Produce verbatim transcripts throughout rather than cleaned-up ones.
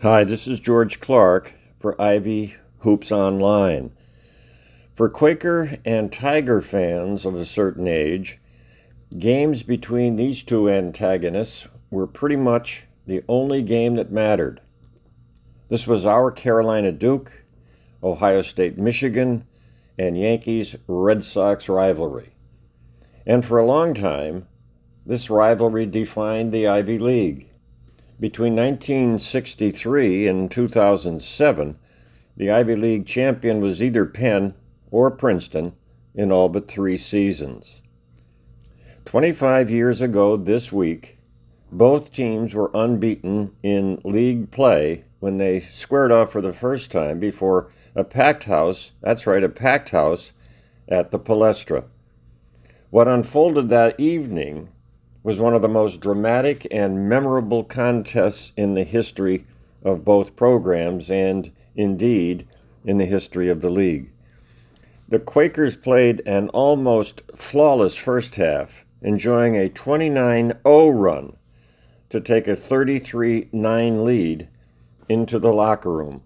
Hi, this is George Clark for Ivy Hoops Online. For Quaker and Tiger fans of a certain age, games between these two antagonists were pretty much the only game that mattered. This was our Carolina Duke, Ohio State Michigan, and Yankees Red Sox rivalry. And for a long time, this rivalry defined the Ivy League. Between nineteen sixty-three and two thousand seven, the Ivy League champion was either Penn or Princeton in all but three seasons. twenty-five years ago this week, both teams were unbeaten in league play when they squared off for the first time before a packed house, that's right, a packed house at the Palestra. What unfolded that evening was one of the most dramatic and memorable contests in the history of both programs and, indeed, in the history of the league. The Quakers played an almost flawless first half, enjoying a twenty-nine oh run to take a thirty-three nine lead into the locker room.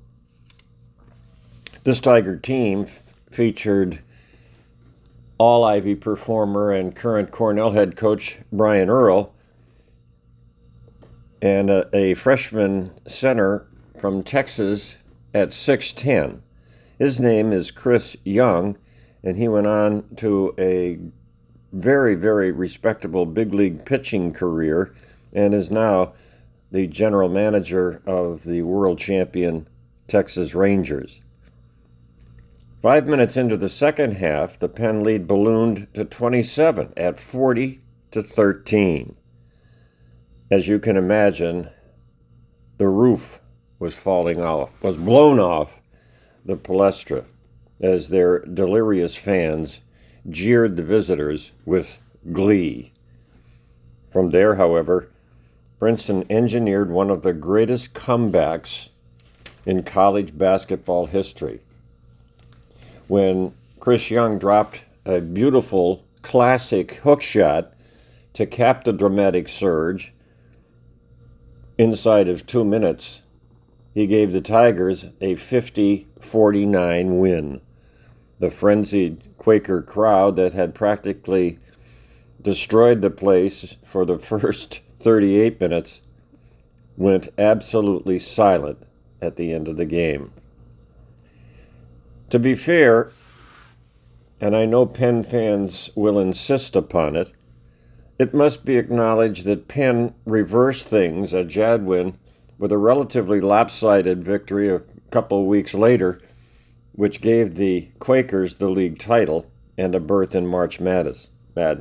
This Tiger team f- featured All-Ivy performer and current Cornell head coach Brian Earl, and a, a freshman center from Texas at six ten. His name is Chris Young, and he went on to a very, very respectable big league pitching career and is now the general manager of the world champion Texas Rangers. Five minutes into the second half, the Penn lead ballooned to twenty-seven at forty to thirteen. As you can imagine, the roof was falling off, was blown off the Palestra as their delirious fans jeered the visitors with glee. From there, however, Princeton engineered one of the greatest comebacks in college basketball history, when Chris Young dropped a beautiful, classic hook shot to cap the dramatic surge. Inside of two minutes, he gave the Tigers a fifty forty-nine win. The frenzied Quaker crowd that had practically destroyed the place for the first thirty-eight minutes went absolutely silent at the end of the game. To be fair, and I know Penn fans will insist upon it, it must be acknowledged that Penn reversed things at Jadwin with a relatively lopsided victory a couple weeks later, which gave the Quakers the league title and a berth in March Madness.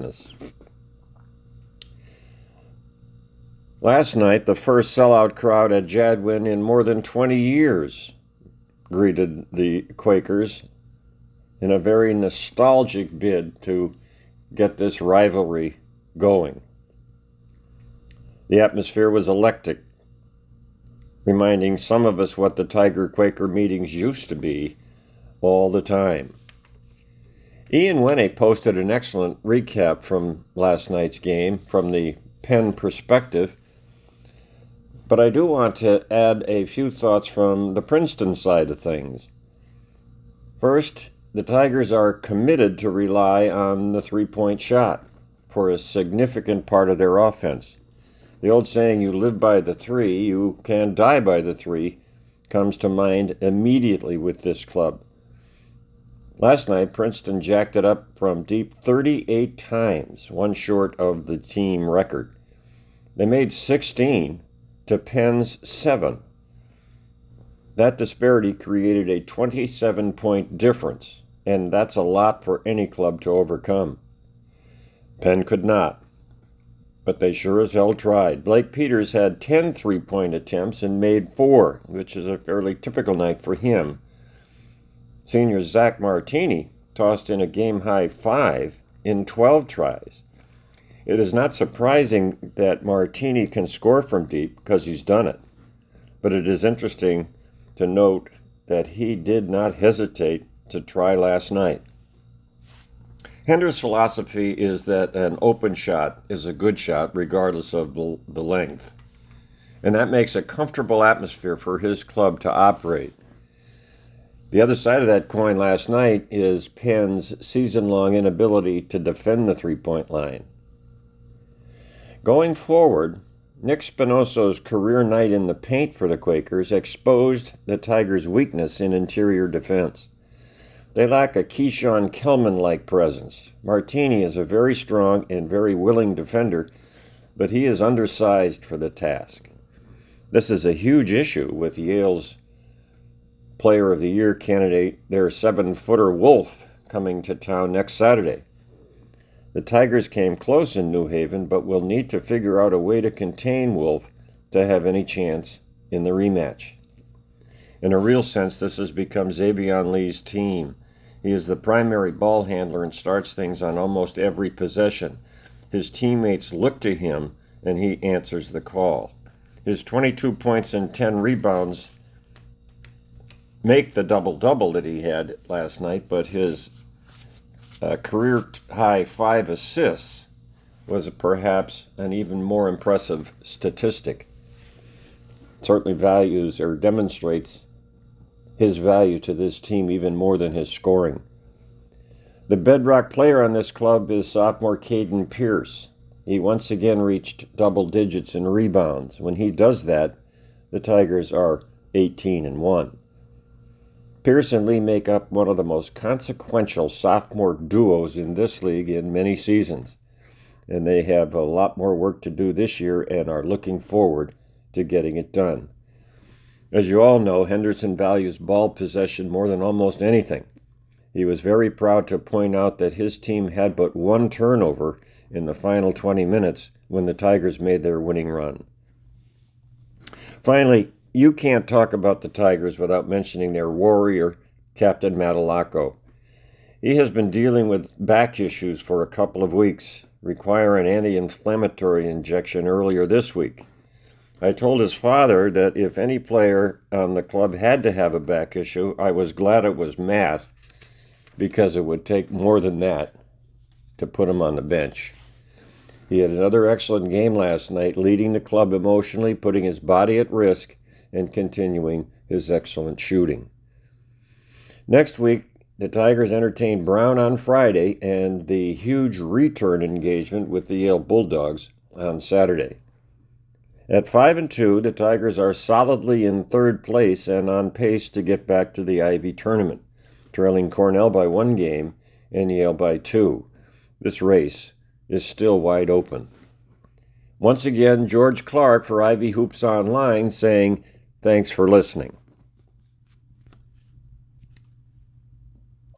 Last night, the first sellout crowd at Jadwin in more than twenty years greeted the Quakers in a very nostalgic bid to get this rivalry going. The atmosphere was electric, reminding some of us what the Tiger-Quaker meetings used to be all the time. Ian Winnie posted an excellent recap from last night's game from the Penn perspective, but I do want to add a few thoughts from the Princeton side of things. First, the Tigers are committed to rely on the three-point shot for a significant part of their offense. The old saying, you live by the three, you can die by the three, comes to mind immediately with this club. Last night, Princeton jacked it up from deep thirty-eight times, one short of the team record. They made sixteen to Penn's seven. That disparity created a twenty-seven point difference, and that's a lot for any club to overcome. Penn could not, but they sure as hell tried. Blake Peters had ten three-point attempts and made four, which is a fairly typical night for him. Senior Zach Martini tossed in a game-high five in twelve tries. It is not surprising that Martini can score from deep because he's done it, but it is interesting to note that he did not hesitate to try last night. Hender's philosophy is that an open shot is a good shot regardless of the, the length. and that makes a comfortable atmosphere for his club to operate. The other side of that coin last night is Penn's season-long inability to defend the three-point line. Going forward, Nick Spinoso's career night in the paint for the Quakers exposed the Tigers' weakness in interior defense. They lack a Keyshawn Kelman-like presence. Martini is a very strong and very willing defender, but he is undersized for the task. This is a huge issue with Yale's Player of the Year candidate, their seven-footer Wolf, coming to town next Saturday. The Tigers came close in New Haven, but will need to figure out a way to contain Wolf to have any chance in the rematch. In a real sense, this has become Xavion Lee's team. He is the primary ball handler and starts things on almost every possession. His teammates look to him, and he answers the call. His twenty-two points and ten rebounds make the double-double that he had last night, but his uh, career-high five assists was perhaps an even more impressive statistic. It certainly values or demonstrates his value to this team even more than his scoring. The bedrock player on this club is sophomore Caden Pierce. He once again reached double digits in rebounds. When he does that, the Tigers are eighteen and one. Pierce and Lee make up one of the most consequential sophomore duos in this league in many seasons, and they have a lot more work to do this year and are looking forward to getting it done. As you all know, Henderson values ball possession more than almost anything. He was very proud to point out that his team had but one turnover in the final twenty minutes when the Tigers made their winning run. Finally, you can't talk about the Tigers without mentioning their warrior, Captain Madalacco. He has been dealing with back issues for a couple of weeks, requiring an anti-inflammatory injection earlier this week. I told his father that if any player on the club had to have a back issue, I was glad it was Matt, because it would take more than that to put him on the bench. He had another excellent game last night, leading the club emotionally, putting his body at risk, and continuing his excellent shooting. Next week, the Tigers entertain Brown on Friday and the huge return engagement with the Yale Bulldogs on Saturday. At five and two, the Tigers are solidly in third place and on pace to get back to the Ivy tournament, trailing Cornell by one game and Yale by two. This race is still wide open. Once again, George Clark for Ivy Hoops Online saying, thanks for listening.